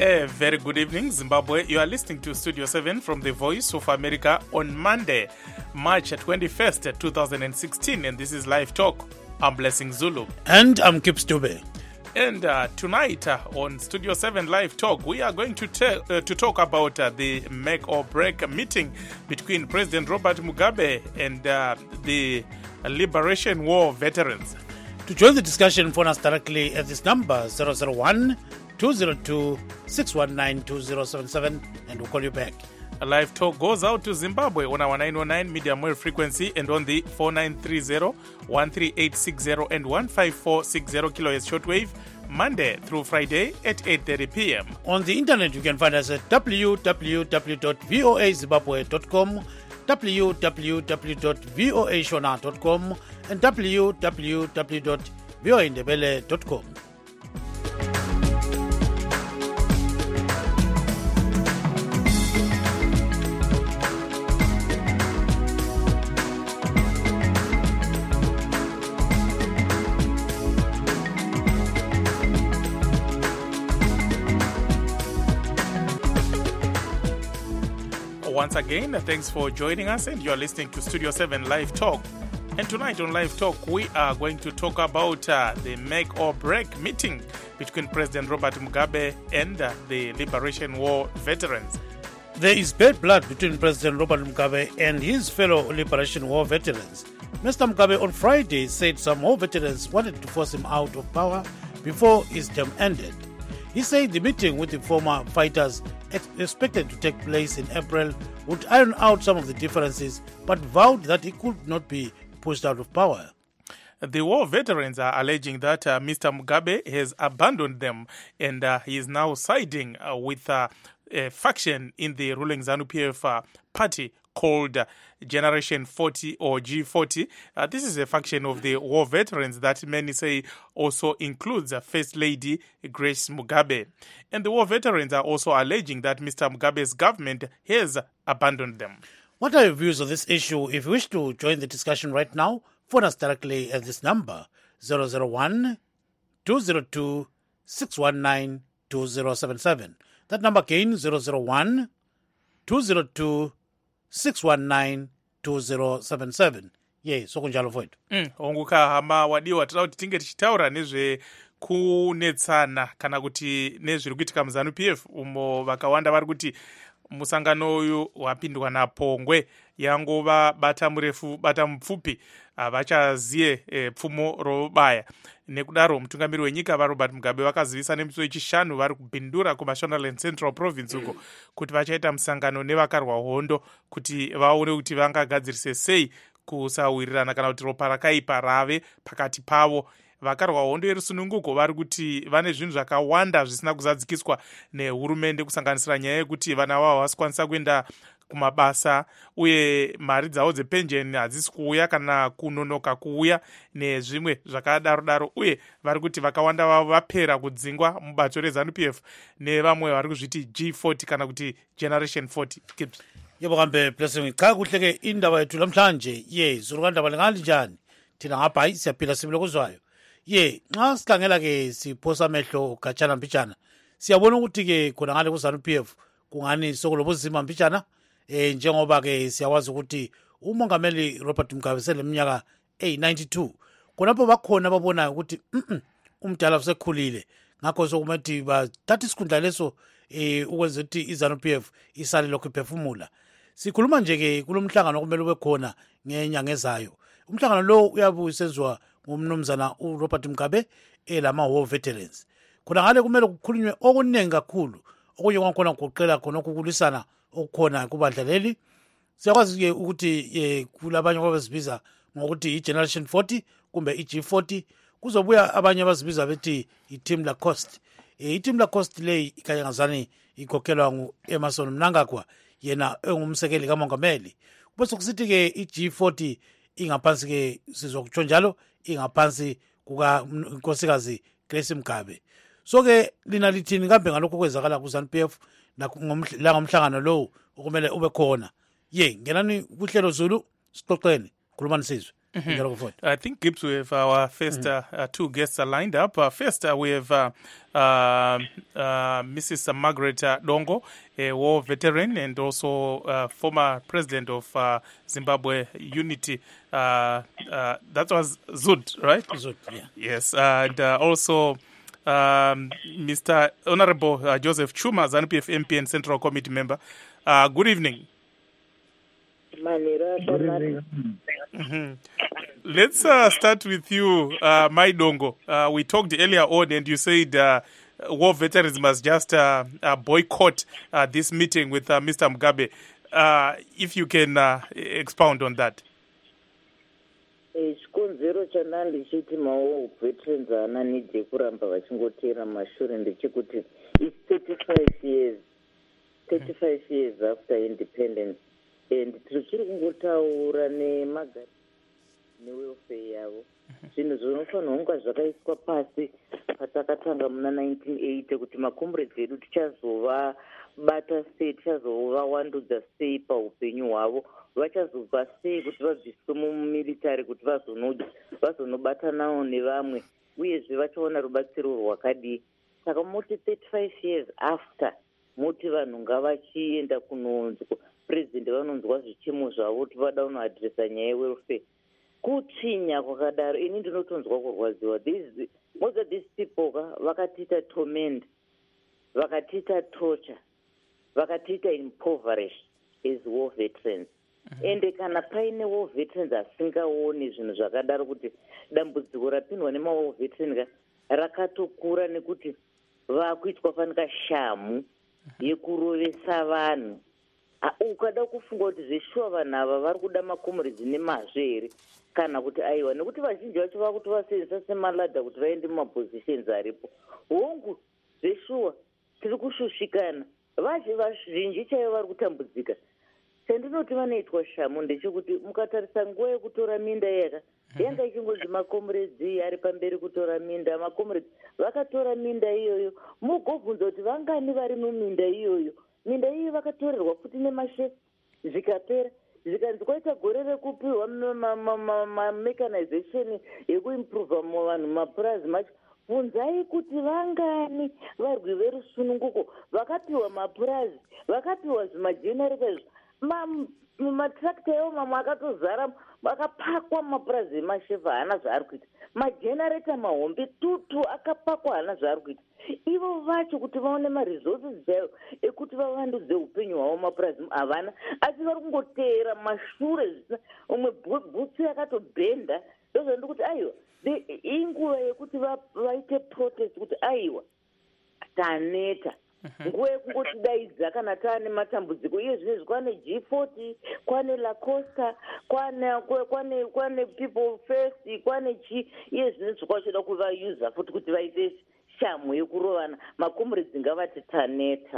A very good evening, Zimbabwe. You are listening to Studio 7 from the Voice of America on Monday, March 21st, 2016, and this is Live Talk. I'm Blessing Zulu. And I'm Kip Stube. And tonight on Studio 7 Live Talk, we are going to talk about the make or break meeting between President Robert Mugabe and the Liberation War veterans. To join the discussion, phone us directly at this number 001-202-619-2077 and we'll call you back. A Live Talk goes out to Zimbabwe on our 909 medium wave frequency and on the 4930, 13860 and 15460 kilohertz shortwave, Monday through Friday at 8:30 p.m. On the internet, you can find us at www.voazimbabwe.com, www.voashona.com, and www.voaindebele.com. Once again, thanks for joining us, and you are listening to Studio 7 Live Talk. And tonight on Live Talk, we are going to talk about the make or break meeting between President Robert Mugabe and the Liberation War veterans. There is bad blood between President Robert Mugabe and his fellow Liberation War veterans. Mr. Mugabe on Friday said some war veterans wanted to force him out of power before his term ended. He said the meeting with the former fighters expected to take place in April would iron out some of the differences, but vowed that he could not be pushed out of power. The war veterans are alleging that Mr. Mugabe has abandoned them and he is now siding with a faction in the ruling ZANU-PF party called Generation 40 or G40. This is a faction of the war veterans that many say also includes First Lady Grace Mugabe. And the war veterans are also alleging that Mr. Mugabe's government has abandoned them. What are your views on this issue? If you wish to join the discussion right now, phone us directly at this number 001-202-619-2077. That number again 001-202-619-2077. Ye sokunjalo mfowethu. Ongukahama wadiwa tinoda kuti tinge tichitaura nezvekunetsana kana kuti nezviri kuitika muZANU-PF umo vakawanda vari kuti musangano uyu wapindwa napongwe yangova bata murefu bata mupfupi vachaziye pfumo robaya. Nekudaro mutungamiri wenyika vaRobert Mugabe vakazivisa nemusi wechishanu vari kubhindura kuMashonaland Central Province uko kuti vachaita musangano nevakarwa hondo kuti vaone kuti vangagadzirise sei kusawirirana kana kuti ropa rakaipa rave pakati pavo. Vakarwa hondo yerusununguko vari kuti vane zvinhu zvakawanda zvisina kuzadzikiswa nehurumende kusanganisira nyaya yekuti vana vavo vasikwanisa kuenda kumabasa uye mari dzavo dzepenjeni hadzisi kuuya kana kunonoka kuuya nezvimwe zvakadaro uye vari kuti vakawanda vavo vapera kudzingwa mubato reZANU-PF nevamwe vari kuzviti G40 kana kuti Generation 40. Yebo kambe Blessing, cha kuhle ke indaba yethu namhlanje zulu kandaba lingalinjani thina ngapha hayi siyaphila sibile kuzwayo. Nxa sikhangela ke siphosa amehlo gatshana mbijana siyabona ukuthi ke khona ngale kuZANU-PF kungani sokulobuzima mbijana njengoba ke siyawazi ukuthi umongameli Robert Mugabe seleminyaka 92 khonapho bakhona babona ukuthi umdala usekhulile ngakho sokumethi bathatha isikhundla leso ukwenza ukuthi iZANU-PF isale lokhu iphefumula. Sikhuluma nje ke kulomhlangano okumele ube khona ngenyanga ezayo. Umhlangano lo uyabe usenziwa ngumnumzana uRobert Mugabe lama war veterans. Khona ngale kumele kukhulunywe okuningi kakhulu okunye kwakhona kuqela khona ukukulisana okukhona kubadlaleli. Siyakwazi ke ukuthi kulabanye abazibiza ngokuthi iGeneration 40 kumbe iG40 kuzobuya abanye abazibiza bethi iTeam Lacoste. iTeam Lacoste le ikayangazani ikhokhelwa nguEmmerson Mnangagwa yena engumsekeli kamongameli. Bese kusithi ke iG40 ingaphansi ke sizokutsho njalo ingaphansi kuka Nkosikazi Grace Mugabe. So ke lina lithini kambe ngalokho kwezakala kuZANU-PF la ngomhlangano lo okumele ube khona. Ngenani kuhlelo Zulu sixoxeni khulumani sizwe. I think, Gibbs, we have our first two guests are lined up. First, we have Mrs. Margaret Dongo, a war veteran and also former president of Zimbabwe Unity. That was ZUD, right? ZUD, yeah. Yes, and also Mr. Honorable Joseph Chuma, ZANU-PF MP and Central Committee member. Good evening. Good evening. Let's start with you, Maidongo. We talked earlier on and you said war veterans must just boycott this meeting with Mr. Mugabe. If you can expound on that. Chikonzero chandandichiti mawo veterans haana need yekuramba vachingotera mashure ndechekuti it's 35 years after independence and tichiri kungotaura nemagari newelfare yavo zvinhu zvinofanirwa kunga zvakaiswa pasi patakatanga muna 1980 kuti makomrades edu tichazovabata sei, tichazovawandudza sei paupenyu hwavo, vachazobva sei kuti vabviswe mumilitary kuti vazonobatanawo nevamwe uyezve vachaona rubatsiro rwakadii. Saka muti 35 years after muti vanhu ngavachienda kunonzi president vanonzwa zvichemo zvavo kuti vada kunoadresa nyaya yewelfare. Kutsvinya kwakadaro ini ndinotonzwa kurwadziwa. Most of these people vakatiita torment, vakatiita torture, vakatiita impoverish as war veterans. Ende kana paine war veterans asingaoni zvinhu zvakadaro kuti dambudziko rapindwa nema-war veterans rakatokura nekuti vakuitwa fanika shamu yekurovesa vanhu. Ukada kufunga kuti zveshuwa vanhu ava vari kuda makomrades nemazvo here kana kuti aiwa, nekuti vazhinji vacho vakuti vasenzesa semaladha kuti vaende mumapositions aripo. Hongu zveshuwa tiri kushushikana, vazhinji chaivo vari kutambudzika. Chandinoti vanoitwa shamu ndechekuti mukatarisa nguva yekutora minda yanga ichingonzi makomrades ari pamberi kutora minda, makomrades vakatora minda iyoyo. Mugobvunza kuti vangani vari muminda iyoyo. Minda iyi vakatorerwa futi nemashe zvikapera, zvikanzi kwaita gore rekupiwa mechanization yekuimprova vanhu mapurazi macho. Bvunzai kuti vangani varwi verusununguko vakapiwa mapurazi, vakapiwa zvimajenereta, matractor evo mamwe akatozara akapakwa mapurazi emashefa haana zvaari kuita, majenereta mahombe tutu akapakwa haana zvaari kuita. Ivo vacho kuti vaone maresources chaivo ekuti vavandudze upenyu hwavo mapurazi havana, asi vari kungoteera mashure zvisina, umwe bhutsu yakatobhenda. Ndozvandiri kuti aiwa inguva yekuti vaite protest kuti aiwa taneta, nguva yekungotidaidza kana taane matambudziko. Iye zvinezvi kwane G40, kwane Lacosta, kwane People First, kwane chi. Iye zvinezvi kwachoda kuvayuza futi kuti vaite shamu yekurovana. Makomrades ngavati taneta.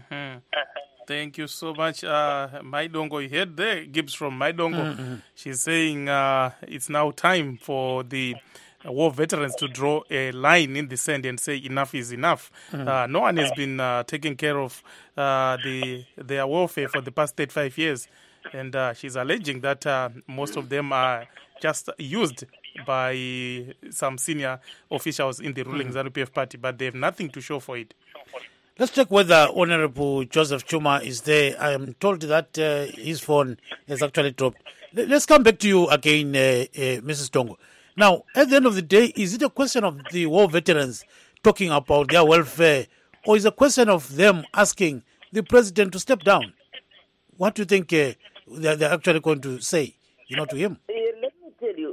Thank you so much, Maidongo. You heard there, Gibbs from Maidongo. She's saying it's now time for the war veterans to draw a line in the sand and say enough is enough. No one has been taking care of their welfare for the past 35 years. And she's alleging that most of them are just used by some senior officials in the ruling ZANU-PF party, but they have nothing to show for it. Let's check whether Honorable Joseph Chuma is there. I am told that his phone has actually dropped. Let's come back to you again, Mrs. Dongo. Now, at the end of the day, is it a question of the war veterans talking about their welfare, or is it a question of them asking the president to step down? What do you think they're actually going to say, to him? Let me tell you,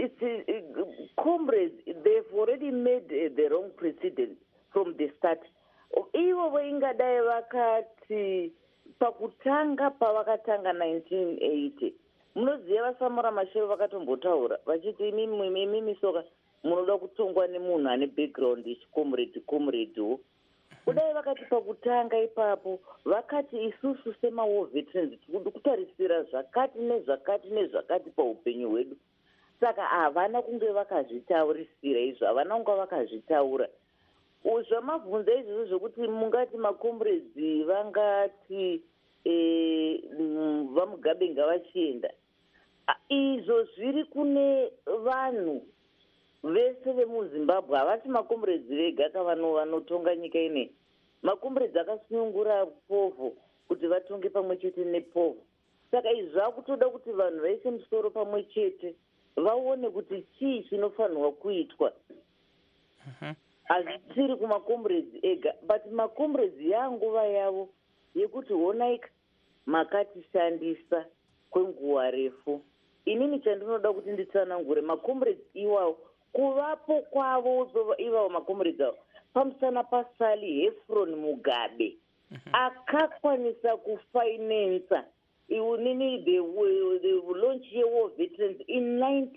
comrades, they've already made the wrong precedent from the start. Ivo vaingadai vakati pakutanga pavakatanga 1980 munoziva vasamura mashero vakatombotaura vachiti imimi soka munoda kutongwa nemunhu ane background yechikomredewo. Kudai vakati pakutanga ipapo vakati isusu sema-war veterans tiri kutarisira zvakati nezvakati nezvakati paupenyu hwedu. Saka havana kunge vakazvitaurisira izvo, havana kunge vakazvitaura. Zvamabvunza izvozvo zvokuti mungati makomrades vangati vamugabe ngavachienda. izvo zviri kune vanhu vese vemuzimbabwe, havasi makomberedzi vega vanotonga nyika inei. Makomberedzi akasunungura povho kuti vatonge pamwe chete nepovho. Saka izvi zvakutoda kuti vanhu vaise musoro pamwe chete vaone kuti chii chinofanirwa kuitwa. Hazvisiri kumakomberedzi ega, but makomberedzi yanguva yavo yekuti honaika makatishandisa kwenguva refu. Inini chandinoda kuti nditsanangure makomberedzi iwawo, kuvapo kwavo ivawo makomberedzi avo pamusana paSally Heffron Mugabe akakwanisa kufinansa the launch yeWar Veterans in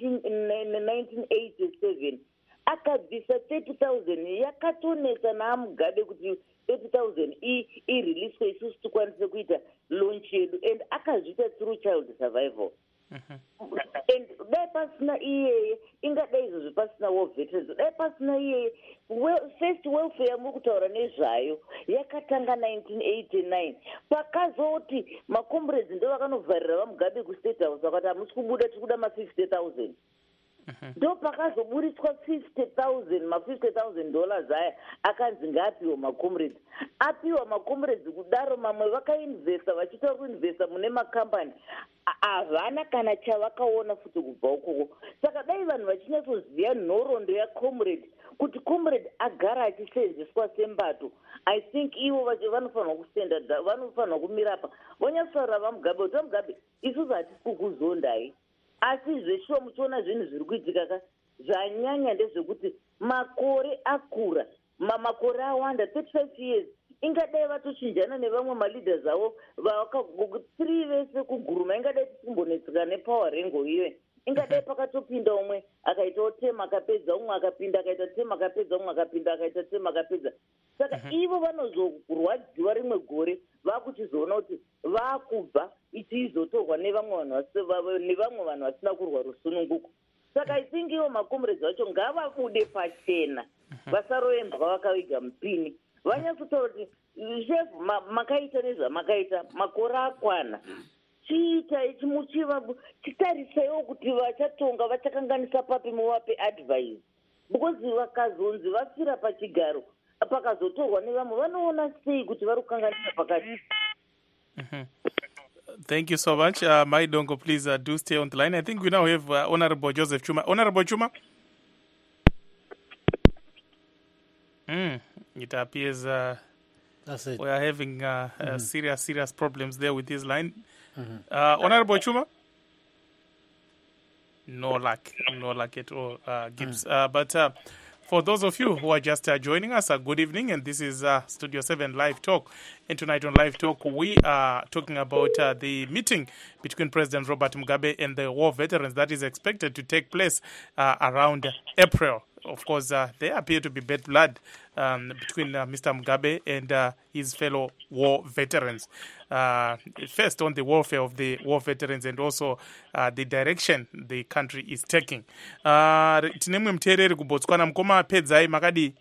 1987. Akabvisa 30,000 yakatonesa naMugabe kuti 30,000 iriliswe isusu tikwanise kuita launch yedu, and akazviita through child survival. And dai pasina iyeye ingadai izvozvo pasina War Veterans, dai pasina iyeye first welfare muri kutaura nezvayo yakatanga 1989 pakazoti makomberedzi ndo vakanovharira vaMugabe kuState House vakati hamusi kubuda, tiri kuda ma50,000. Ndo pakazoburitswa $50,000 aya akanzi ngaapiwa makomberedzi. Apiwa makomberedzi kudaro mamwe vakainvesta vachitaura kuinvesta mune makambani havana kana chavakaona futi kubva ukoko. Saka dai vanhu vachinatsoziva nhoroondo yaComrade kuti Comrade agara achisenzeswa sembato, I think ivo vanofanirwa kusenda, vanofanirwa kumirapa vonyatsotaura vaMugabe kuti vaMugabe isusu hatisi kukuzondai, asi zveshuwa muchiona zvinhu zviri kuitika zvanyanya ndezvekuti makore akura, makore awanda, 35 years. Ingadai vatochinjana nevamwe maleaders avo 3 vese kuguruma, ingadai tisimbonetseka nepower rengo iwe. Ingadai pakatopinda umwe akaitawo tema akapedza, umwe akapinda akaita tema akapedza, umwe akapinda akaita tema akapedza. Saka ivo vanozorwadziwa rimwe gore vakuchizoona kuti vakubva ichizotorwa nevamwe vanhu vasina kurwa rusununguko. Saka I think ivo makomberedzi vacho ngavabude pachena, vasarorembwa vakaviga mupini. Vanyatsotaura kuti chef makaita nezvamakaita, makore akwana, chitarisaiwo kuti vachatonga vachakanganisa papi muvape advice, because vakazonzi vafira pachigaro pakazotorwa nevamwe vanoona sei kuti vari kukanganisa pakati. Thank you so much. Maidongo, please do stay on the line. I think we now have Honorable Joseph Chuma. Honorable Chuma? It appears That's it. we are having serious problems there with this line. Honorable Chuma? No luck at all, Gibbs. But for those of you who are just joining us, good evening, and this is Studio 7 Live Talk. And tonight on Live Talk, we are talking about the meeting between President Robert Mugabe and the war veterans that is expected to take place around April. Of course, there appear to be bad blood between Mr. Mugabe and his fellow war veterans. First, on the welfare of the war veterans and also the direction the country is taking. Tinemwe mteereri kuBotswana, mukoma pedzai makadi?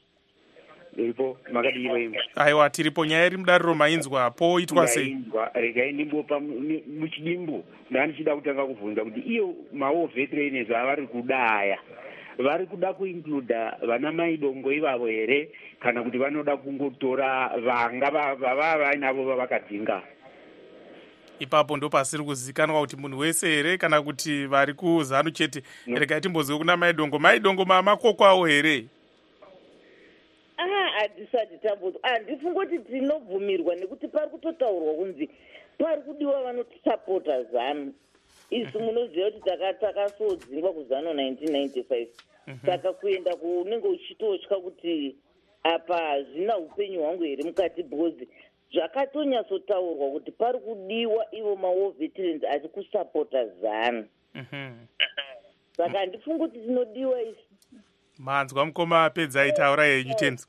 Aiwa, tiripo. nyaya iri mudariro mainzwa poitwa sei? Regai ndimbopa muchidimbo ndandichida kutanga kubvunza kuti iyo mawo veterans avari kudaya vari kuda kuincluda vana Maidongo ivavo here kana kuti vanoda kungotora vanga vava vainavo vavakadzinga? Ipapo ndo pasiri kuzikanwa kuti munhu wese here kana kuti vari kuZANU chete. Regai timbozwe kuna Maidongo mamakoko awo here? Handisati tambodzwa, handifungi kuti tinobvumirwa nekuti pari kutotaurwa kunzi pari kudiwa vanotisapota ZANU. Isi munoziva kuti takasodzingwa kuZANU 1995. Saka kuenda kunenge uchitotya kuti apa hazvina upenyu hwangu here mukati, because zvakatonyatsotaurwa kuti pari kudiwa ivo mawo veterans asi kusapota ZANU. Saka handifungi kuti tinodiwa isi. Manzwa mukoma pedzai, taura yenyu tenzi.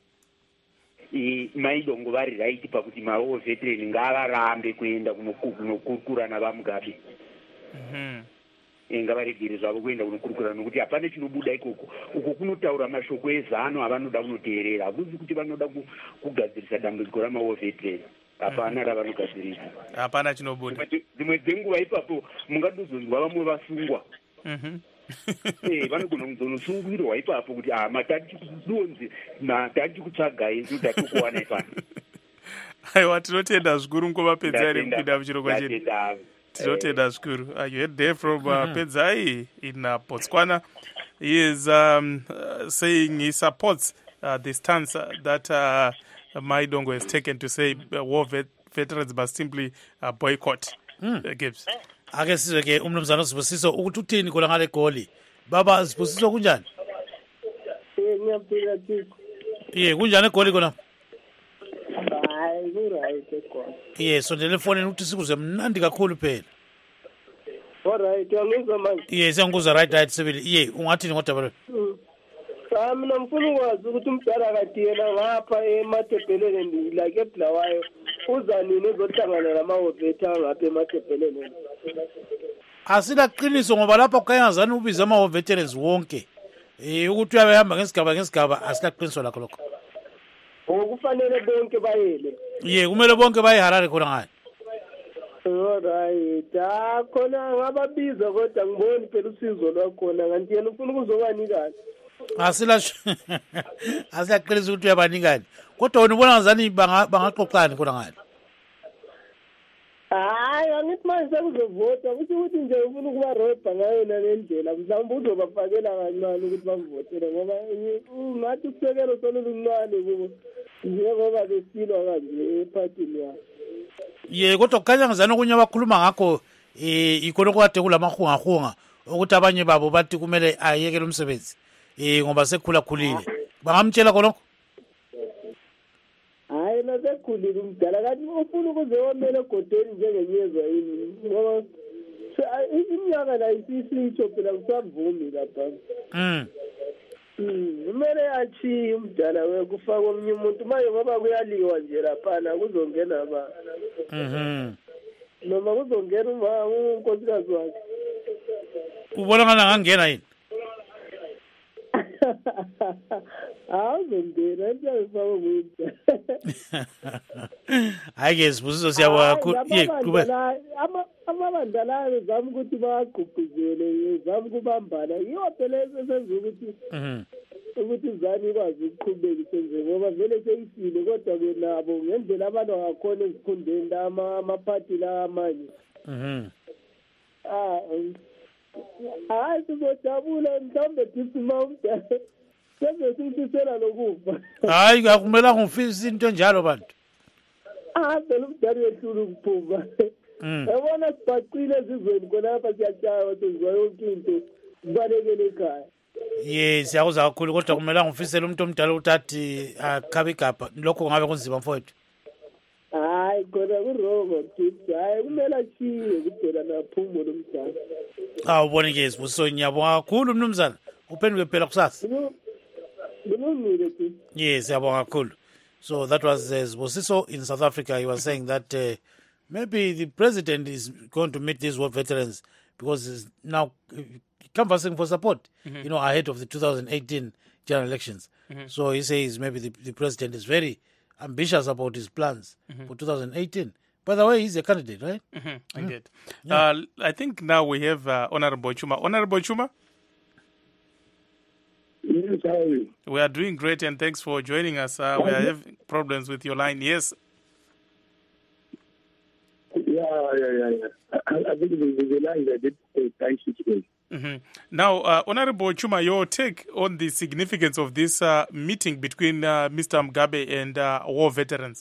Maidongo vari right pakuti mawo veteran ngavarambe kuenda kunokurukura navaMugabe. Ngavaregere zvavo kuenda kunokurukura nokuti hapana chinobuda ikoko. Uko kunotaura mashoko eZANU avanoda kunoteerera, hakuzi kuti vanoda kugadzirisa dambudziko ramawo veteran. hapana ravanogadzirisa. hapana chinobuda. Dzimwe dzenguva ipapo mungadozonzwa vamwe vasungwa vanogona kuzonosungirwa ipapo kuti matati donzi matati kutsvagai kuti atikuwana ipano. Aiwa, tinotenda zvikuru ngomapedzai rekupinda muchirongwa chedu. Tinotenda zvikuru. You heard there from Pedzai in Botswana. He is saying he supports the stance that Maidongo has taken to say war veterans must simply boycott games. Ake sizwe ke umnumzana Sibusiso ukuthi uthini khona ngale goli. Baba Sibusiso kunjani? Ngiyaphila Tiko. Kunjani egoli khona? Hayi ku-right khona. Sondela efonini ukuthi sikuze mnandi kakhulu phela. Alright, uyangizwa manje? Siyangikuzwa right sibili. Ungathini kodwa baba? Mina ngifuna ukwazi ukuthi umdala kade yena ngapha eMathebheleni like eBulawayo uza nini uzohlangana namahhoveti angapha eMathebheleni. Asilaqiniso ngoba lapha kukhanyazana ubiza ama-veterans wonke. Ukuthi uyahamba ngesigaba asilaqiniso lakho lokho. Kufanele bonke bayele. Kumele bonke baye Harare khona ngani. Alright, khona ngababiza kodwa ngiboni phela usizo lwakhona kanti yena ufuna ukuzobanikani. Asilaqiniso ukuthi uyabanikani. Kodwa wena ubona ngazani bangaxoxani khona ngani. Hayi, angithi manje sekuzovota ukuthi nje ufuna ukuba robha ngayo nalendlela mhlawumbe uzobafakela kancane ukuthi bamvotele ngoba ngathi usekelo soluluncane kubo njengoba besilwa kanje ephathini yabo. Kodwa kukhanya ngazani okunye abakhuluma ngakho ikona okade kulamahungahunga ukuthi abanye babo bathi kumele ayekele umsebenzi ngoba sekukhulakhulile. Bangamtshela khonokho? Hayi nasekhulile umdala kanti ufuna ukuze womele egodeni njengenyezwa yini ngoba iminyaka la isisitsho phela kusavumi lapha. Kumele achiye umdala wekufaka omnye umuntu manje ngoba kuyaliwa nje laphana kuzongena abantu. Noma kuzongena unkosikazi wakhe. Ubona ngana ngangena yini? Awuzongena nje umuntu. Hayi Sibusiso siyabonga kakhulu. Amabandla bezama ukuthi baqhuquzele bezama ukubambana yiyo phela esenza ukuthi izani ikwazi ukuqhubeka isenze ngoba vele seyifile kodwa ke nabo ngendlela abantu akakhona ezifundeni amaphathi la amanye. Hayi sizojabula mhlawumbe disima umdala senze simfisela lokufa. Hayi akumelanga ufise into enjalo bantu. Phela umdala yehlula ukuphuma. Yabona sibhaqile ezizweni khona lapha siyatshaya senziwa yonke into kubalekele ekhaya. Siyakuzwa kakhulu kodwa kumelanga ufisele umuntu omdala ukuthi athi akhabe igabha lokho ngabe kunzima mfowethu. Hayi khona kurongo kids hayi kumele achiye kuphela naphumo lomdala. Ubone ke Sibusiso ngiyabonga kakhulu mnumzana uphenduke phela kusasa. Kulungile ke. Siyabonga kakhulu. So that was Sibusiso in South Africa. He was saying that maybe the president is going to meet these war veterans because he's now canvassing for support, ahead of the 2018 general elections. So he says maybe the president is very ambitious about his plans for 2018. By the way, he's a candidate, right? Indeed. I think now we have Honorable Chuma. Honorable Chuma? Yes, how are you? We are doing great, and thanks for joining us. We are having problems with your line. Yes. Yeah. I think the line I did thanks you today. Now, Honorable Chuma, your take on the significance of this meeting between Mr. Mugabe and war veterans?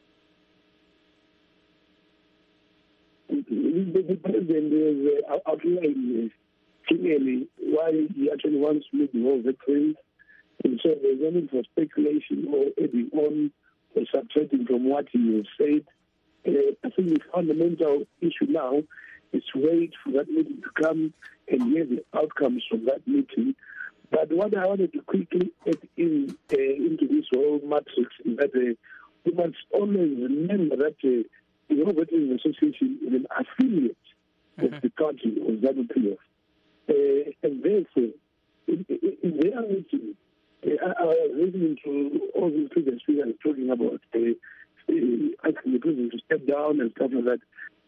The president is outlining clearly why he actually wants to meet the war veterans. And so there's no need for speculation or adding on or subtracting from what he has said. I think the fundamental issue now is to wait for that meeting to come and hear the outcomes from that meeting. But what I wanted to quickly add into this whole matrix is that we must always remember that the War Veterans Association is an affiliate of the party of ZANU-PF. And therefore, in their meeting, I was listening to all the previous speakers talking about asking the president to step down and stuff like that.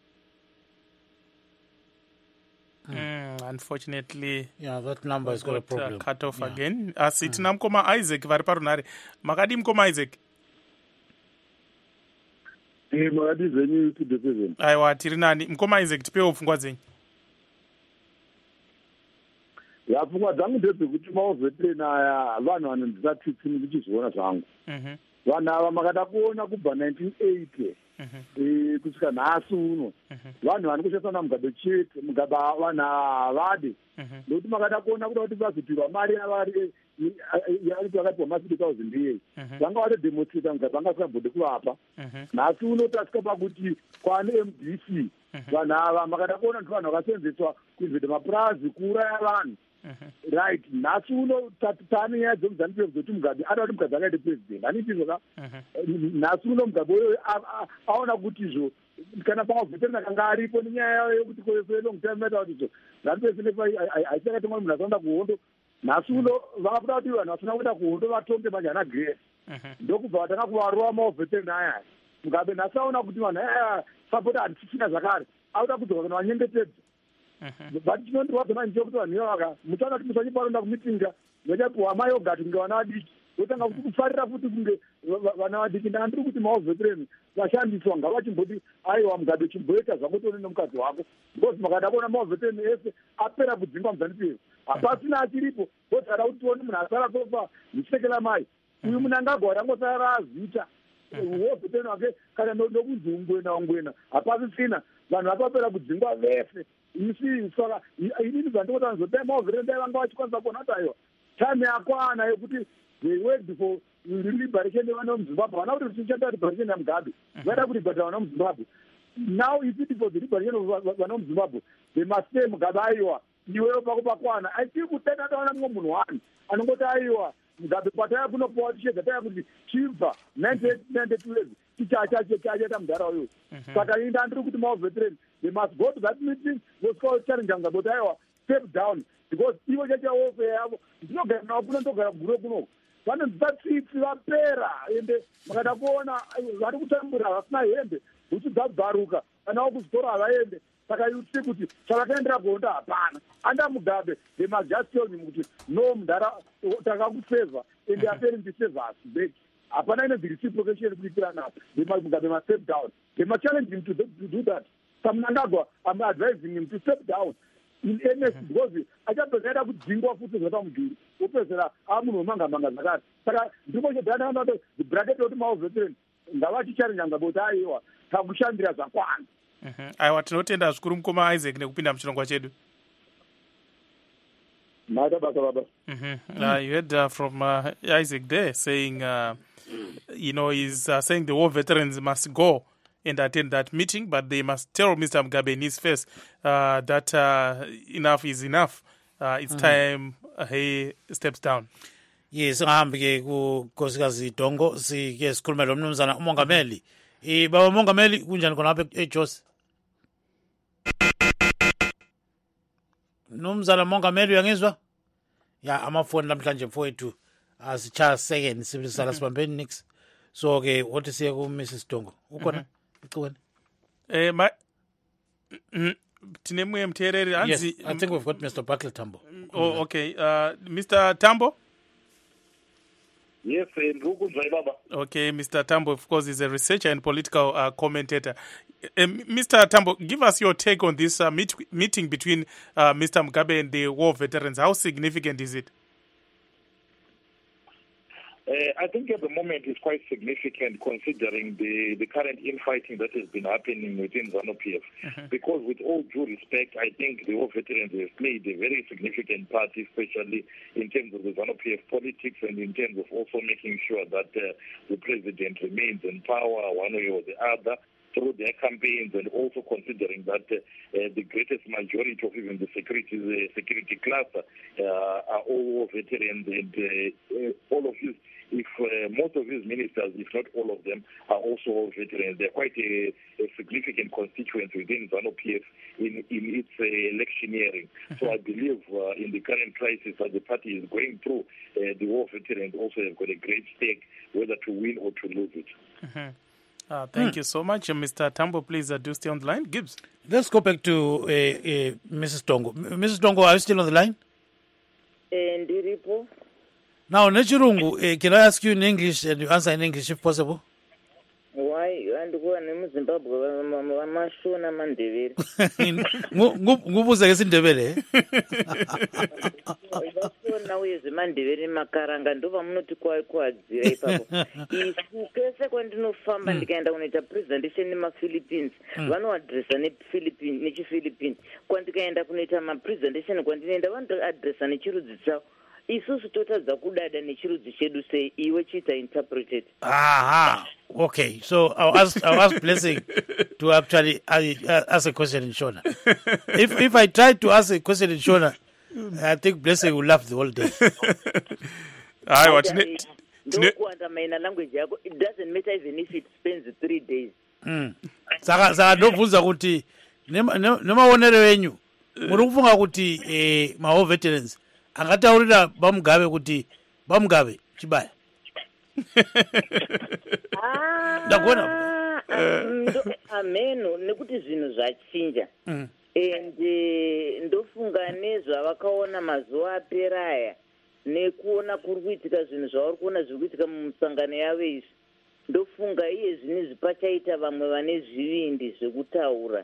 Unfortunately, Yeah, that number has got a problem. cut off Yeah. again. Asi tina mukoma Isaac vari parunhare. Makadi mukoma Isaac? Makadi zenyu to the president. Aiwa, tiri nani. Mukoma Isaac, tipewo pfungwa dzenyu. Pfungwa dzangu ndedzekuti maovetereni aya vanhu vanondisatitsini kuchizoona zvangu. Vanhu ava makada kuona kubva 1980 kusvika nhasi uno vanhu vani kushandisa naMugabe chete. Mugabe vanhu havadi nokuti makada kuona kuda kuti vazopiwa mari yavari vakatiwa ma30,000 yei vanga vatodhemonsтрata Mugabe anga asingambode kuvapa. Nhasi uno tasvika pakuti kwane MDC. Vanhu ava makada kuona kuti vanhu vakasenzeswa kuinvheta mapurazi kuuraya vanhu. Right, nhasi uno taane nyaya dzemuZANU-PF dzoti Mugabe ada kuti Mugabe akaite president. Hanitizvoka nhasi uno Mugabe uyo aona kuti izvo kana pamaveterani akanga aripo nenyaya yayo yekuti long time matter kuti izvo ZANU-PF haisakatomwa munhu asaenda kuhondo. Nhasi uno vakabuda kuti vanhu vasina kuenda kuhondo vatonge manje ana grace ndokubva vatanga kuvarova maoveterani aya. Mugabe nhasi aona kuti vanhu aya sapoti hatisisina zvakare auda kudzoka kana vanyengetedza. But chinondirwadza manje chekuti vanhu ivava mutaona kuti musachiparonda kumitinga vachapiwa mayogati kunge vana vadiki votanga kuti kufarira futi kunge vana vadiki. Ndanga ndiri kuti maoveterani vashandiswa ngavachimboti aiwa Mugabe chimboita zvakutone nemukadzi wako because makada kuona maoveterani ese apera kudzingwa muZANU-PF hapasina achiripo votsada kuti tione munhu asara tofa ndichekela mai uyu munhu angagwara angosara azita maoveterani wake kana nokunzi ungwena hapasisina vanhu vakapera kudzingwa vese. Saka inini zvandikuti anozodai maoveterani dai vanga vachikwanisa kuona kuti aiwa time yakwana yekuti they worked for liberation yevana vemuZimbabwe. Vana kuti tichata liberation yaMugabe vaida kuribata vana vemuZimbabwe. Now if it for the liberation of vana vemuZimbabwe they must say Mugabe aiwa iwewo pako pakwana. Aitiri kutenda taona mumwe munhu wani anongoti aiwa Mugabe pataya kunopuwa tichedza taya kuti chibva 1992 tichachaita mudhara uyo. Saka ini ndandiri kuti maoveterani they must go to that meeting vosvika challenge Mugabe kuti aiwa step down because ivo chachawofe yavo ndinogara navo kuno ndogara kuguro kuno vanonzitatsitsi vapera ende makada kuona vari kutambura vasina hembe bhutsu dzabvaruka vanawo kuzvitora havaende. Saka iuti kuti chavakaendera kuhondo hapana. Anda Mugabe they must just tell him kuti no mudhara takakufevha ende aperi ndisevha asibeki hapana ine the reciprocation kuitira napo. Mugabe must step down. They must challenge him to do that. Mnangagwa I'm advising him to step down in earnest because achapedzera kudzingwa futi zvapamudhuri upedzera amunhu wemanga zvakare. Saka ndipo chedana the bracket yoti maoveterani ngavachichallenge Mugabe kuti aiwa takushandira zvakwana. Aiwa, tinotenda zvikuru mukoma Isaac nekupinda muchirongwa chedu. You heard from Isaac there saying, he's saying the war veterans must go and attend that meeting, but they must tell Mr. Mugabe in his face that enough is enough. It's time he steps down. Yes, ngihambe ke kunkosikazi Dongo sike sikhuluma lo mnumzana umongameli. Baba Mongameli kunjani khona lapha eJosi? Mnumzana Mongameli uyangizwa? Ya amafoni namhlanje mfowethu asicha second sibisala sibambeni nix. So ke wothi siye ku Mrs Dongo. Ukhona? Icweni. Tine mwe mthereri anzi. Yes, I think we've got Mr. Buckle Tambo. Oh, okay. Mr. Tambo? Yes, Baba. Okay, Mr. Tambo, of course, is a researcher and political commentator. Mr. Tambo, give us your take on this meeting between Mr. Mugabe and the war veterans. How significant is it? I think at the moment it's quite significant considering the current infighting that has been happening within ZANU-PF. Because with all due respect, I think the war veterans have played a very significant part, especially in terms of the ZANU-PF politics and in terms of also making sure that the president remains in power one way or the other through their campaigns, and also considering that the greatest majority of even the security cluster are all veterans, and all of these, if most of these ministers, if not all of them, are also veterans. They're quite a significant constituency within ZANU-PF in its electioneering. So I believe in the current crisis that the party is going through, the war veterans also have got a great stake, whether to win or to lose it. Thank you so much. Mr. Tambo, please do stay on the line. Gibbs. Let's go back to Mrs. Tongo. Mrs. Tongo, are you still on the line? Ndiripo. Now, Nechirungu, can I ask you in English and you answer in English if possible? Why? Andikuwa nemuZimbabwe vamashona mandevere. Ngubuza ngesindebele. Vashona uyezve mandevere makaranga ndo vamunoti kwadzira ipapo. Isu kese kwandinofamba ndikaenda kunoita presentation nemaphilippines vanoadresa nechiphilippines. Kwandikaenda kunoita mapresentation kwandinoenda vanoadresa nechirudzi chavo. Isusu totadza kudada nechirudzi chedu sei iwe chiita interpreted. Aha. Okay. So I'll ask Blessing to actually ask a question in Shona. If I try to ask a question in Shona, I think Blessing will laugh the whole day. Language yako, it doesn't matter even if it spends 3 days. Saka ndobvunza kuti nemaonero enyu muri kufunga kuti maho veterans angataurira Bamugabe kuti Bamugabe chibaya. Ndakona ameno nekuti zvinhu zvachinja ende ndofunga nezvavakaona mazuva apera aya nekuona kuri kuitika zvinhu zvavari kuona zviri kuitika mumusangano yavo izvi ndofunga iye zvinezvi pachaita vamwe vane zvivindi zvekutaura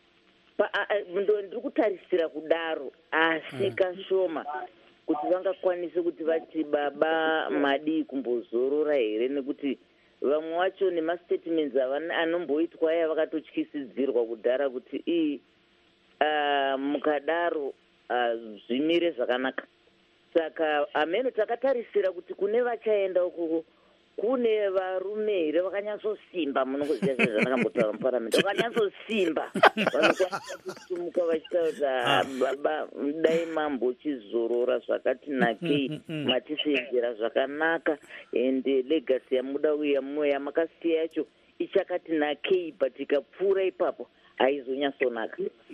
ndiri kutarisira kudaro asi kashoma kuti vangakwanise kuti vati baba madii kumbozorora here nekuti vamwe vacho nemastatements anomboitwa aya vakatotyisidzirwa kudhara kuti mukadaro zvimire zvakanaka. Saka ameno takatarisira kuti kune vachaenda ukoko kune varume here vakanyatsosimba munongoziva zvinhu zvandakambotaura muparamende vakanyatsosimba vanokwanisa kusumuka vachitaura kuti baba dai mambochizorora zvakati nakei matisenzera zvakanaka ende legacy yamuda uya mumwe yamakasiya yacho ichakati nakei but ikapfuura ipapo haizonyatsonaka.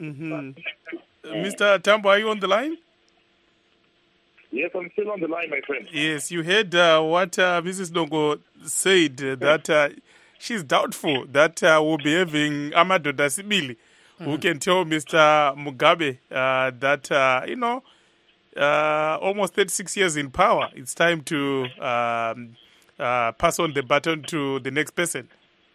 Mr. Tambo, are you on the line? Yes, I'm still on the line, my friend. Yes, you heard what Mrs. Dongo said, that she's doubtful that we'll be having Amadoda Sibili, who can tell Mr. Mugabe that, almost 36 years in power, it's time to pass on the baton to the next person.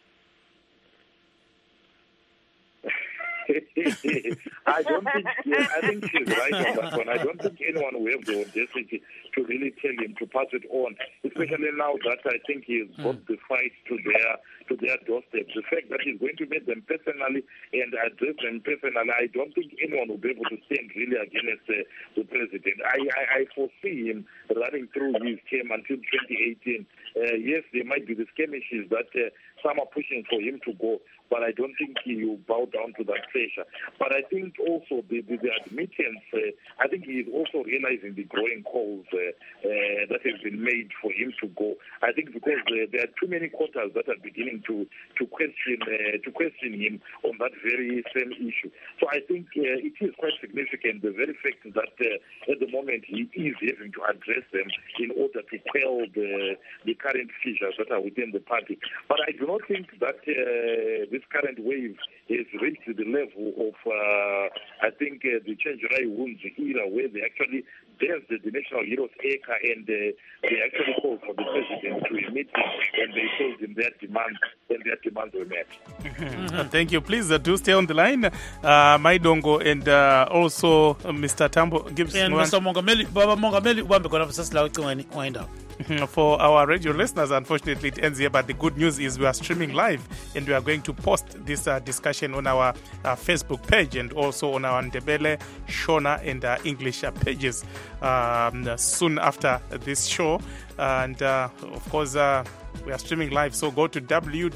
I think she's right on that one. I don't think anyone will have the audacity to really tell him to pass it on, especially now that I think he's brought the fight to their doorstep. The fact that he's going to meet them personally and address them personally, I don't think anyone will be able to stand really against the president. I foresee him running through his term until 2018. Yes, there might be the skirmishes that some are pushing for him to go, but I don't think he will bow down to that pressure. But I think also the admittance, I think he is also realizing the growing calls that have been made for him to go. I think because there are too many quarters that are beginning to question him on that very same issue. So I think it is quite significant, the very fact that at the moment he is having to address them in order to quell the current fissures that are within the party. But I do not think that this current wave has reached the level of, I think, the Chenjerai Wounds era, where they actually danced the National Heroes Acre and they actually called for the president to a meeting and they told him their demands and their demands were met. Thank you. Please do stay on the line, Maidongo, and also Mr. Tambo Gibbs. And Mr. Mongameli, Baba Mongameli, ubambe kona fasasila wind up. For our radio listeners, unfortunately, it ends here. But the good news is we are streaming live, and we are going to post this discussion on our Facebook page and also on our Ndebele, Shona, and English pages soon after this show. And of course, we are streaming live. So go to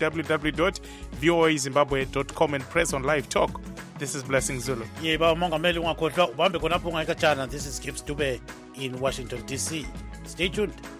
www.voazimbabwe.com and press on live talk. This is Blessing Zulu. Yeah, Baba Mongameli ubambe kona punga chana. This is Gibbs Dube in Washington, D.C. Stay tuned.